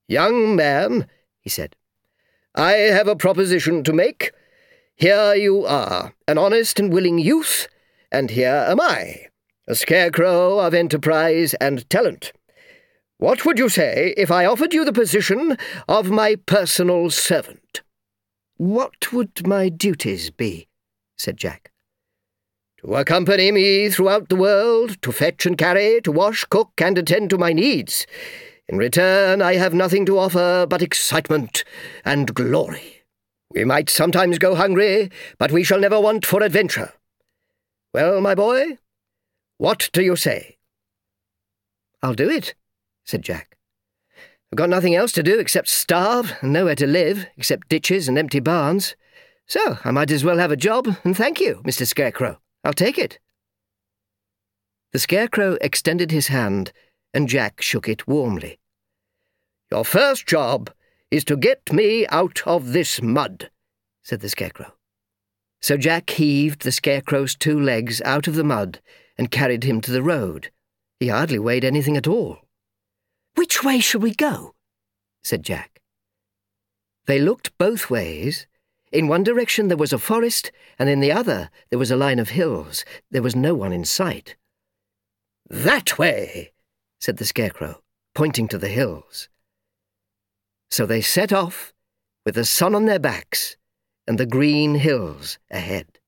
"Young man," he said, "I have a proposition to make. Here you are, an honest and willing youth, and here am I, a scarecrow of enterprise and talent. What would you say if I offered you the position of my personal servant?" "What would my duties be?" said Jack. "To accompany me throughout the world, to fetch and carry, to wash, cook, and attend to my needs. In return, I have nothing to offer but excitement and glory. We might sometimes go hungry, but we shall never want for adventure. Well, my boy, what do you say?" "I'll do it," said Jack. "I've got nothing else to do except starve, and nowhere to live except ditches and empty barns. So I might as well have a job, and thank you, Mr. Scarecrow. I'll take it." The Scarecrow extended his hand, and Jack shook it warmly. "Your first job is to get me out of this mud," said the Scarecrow. So Jack heaved the Scarecrow's 2 legs out of the mud and carried him to the road. He hardly weighed anything at all. "Which way shall we go?" said Jack. They looked both ways. In one direction there was a forest, and in the other there was a line of hills. There was no one in sight. "That way," said the Scarecrow, pointing to the hills. So they set off, with the sun on their backs and the green hills ahead.